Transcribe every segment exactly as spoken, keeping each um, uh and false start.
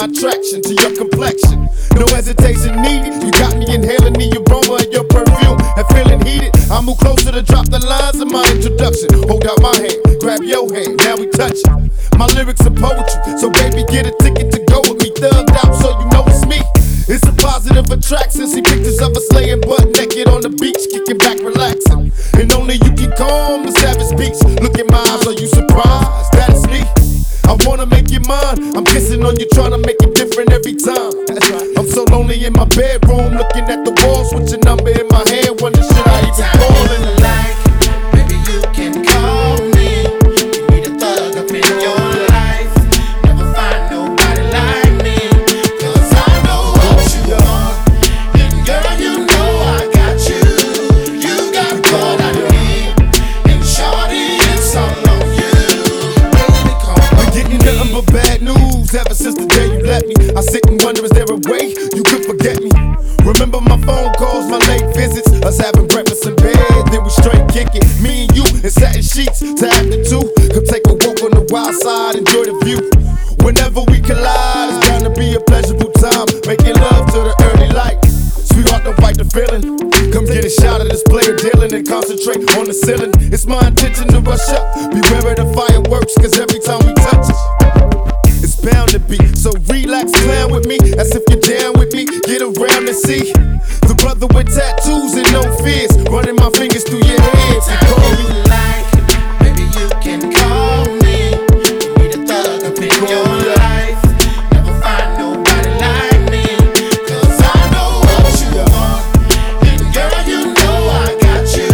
attraction to your complexion. No hesitation needed. You got me inhaling the aroma of your perfume and feeling heated. I move closer to drop the lines of my introduction. Hold out my hand, grab your hand, now we touch it. My lyrics are poetry, so baby get a ticket to go with me. Thugged out so you know it's me. It's a positive attraction. See pictures of us laying butt naked on the beach, kicking back, relaxing. And only you can calm the savage beats. Look at my eyes, are you surprised? That is me. I wanna make you mine. I'm kissing on you, trying to make it different every time. I'm so lonely in my bedroom, looking at the walls with your number in my hand. Wonder should I even call it? Like, baby, you can call me. You need a thug up in your life. Never find nobody like me. Cause I know what you are. And girl, you know I got you. You got what I need. And shawty, it's all on you. Baby, call me. Been getting nothing but bad news ever since the day you left me. I sit and wonder, is there a way you could forget me? Remember my phone calls, my late visits, us having breakfast in bed, then we straight kick it. Me and you in satin sheets to after two. Come take a walk on the wild side, enjoy the view. Whenever we collide, it's bound to be a pleasurable time. Making love to the early light. Sweetheart, don't fight the feeling. Come get a shot of this player dealing and concentrate on the ceiling. It's my intention to rush up. Beware of the fireworks, cause every time we touch it, it's bound to be. So relax, clown with me, as if you're down with me. Get around and see the brother with tattoos and no fears, running my fingers through your head. So call me. Like, baby, you can call me. You need a thug up in your life. Never find nobody like me. Cause I know what you want. And girl, you know I got you.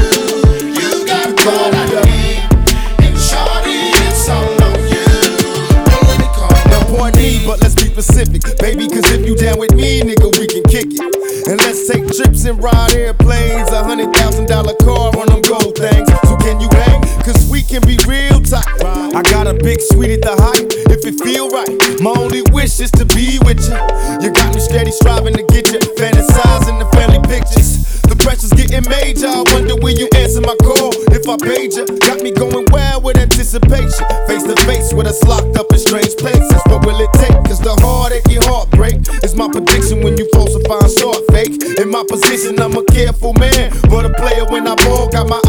You got what I need. And shawty, it's all on you. Baby, call me. Now point me, but let's be specific, baby, cause if you down with me, nigga, we can kick it. And let's take trips and ride airplanes. A hundred thousand dollar car on them gold things. So can you hang? Cause we can be real tight. I got a big suite at the height, if it feel right. My only wish is to be with you. You got me steady striving to get you, fantasizing the family pictures. The pressure's getting major, I wonder will you answer my call if I paid you. Got me going wild with anticipation. Face to face with us locked up in strange places. What will it take? Cause the heartache, your heartbreak is my prediction when you falsify and start fake. In my position, I'm a careful man, but a player when I ball. Got my